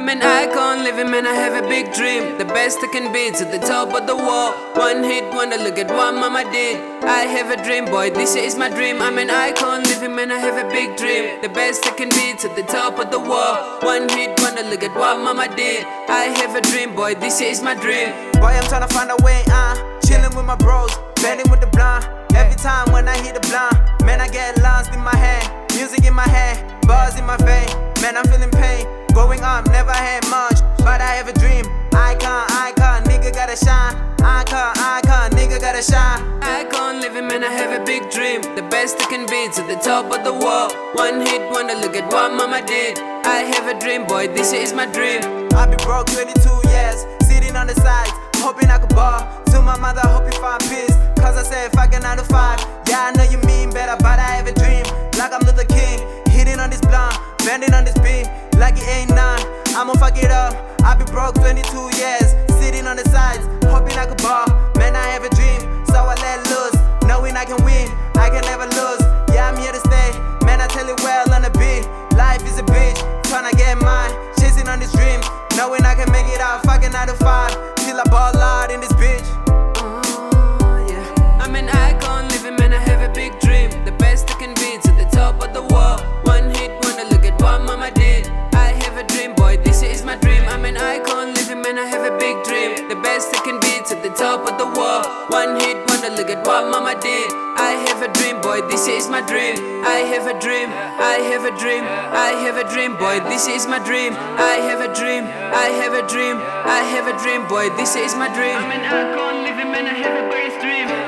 I'm an icon living, man, I have a big dream. The best I can be, to the top of the wall. One hit wonder, look at what mama did. I have a dream, boy, this is my dream. I'm an icon living, man, I have a big dream. The best I can be, to the top of the wall. One hit wonder, look at what mama did. I have a dream, boy, this is my dream. Boy, I'm tryna find a way, chillin' with my bros, bending with the blind. Every time when I hit the blind, man, I get lost in my hand. Music in my hand, buzz in my vein. Man, I'm feeling pain. Growing up, never had much, but I have a dream. Icon, nigga gotta shine. Icon, nigga gotta shine. Icon living, man, I have a big dream. The best I can be, to the top of the wall. One hit wonder, look at what mama did. I have a dream, boy, this is my dream. I be broke 22 years, sitting on the sides, hoping I could ball. To my mother, hope you find peace, cause I said fuck a 9 to 5. Yeah, I know you mean better, but I have a dream. Like I'm Luther King, hitting on this blunt, bending on this beat, like it ain't none. I'ma fuck it up. I be broke 22 years, sitting on the sides, hoping I could ball. Man, I have a dream, so I let loose, knowing I can win, I can never lose. Yeah, I'm here to stay, man, I tell it well on the beat. Life is a bitch, tryna get mine, chasing on this dream, knowing I can make it out, fucking 9 to 5, till I ball out in this bitch. Yeah, I'm an icon living, man, I have a big dream. The best I can be, to the top of the wall. One hit wonder, look at what mama did. I have a dream, boy, this is my dream. I'm an icon living, man, I have a big dream. The best I can be, to the top of the wall. One hit wonder, look at what mama did. I have a dream, boy, this is my dream. I have a dream, I have a dream, I have a dream, boy, this is my dream. I have a dream, I have a dream, I have a dream, boy, this is my dream. I'm an icon living, man, I have a great dream.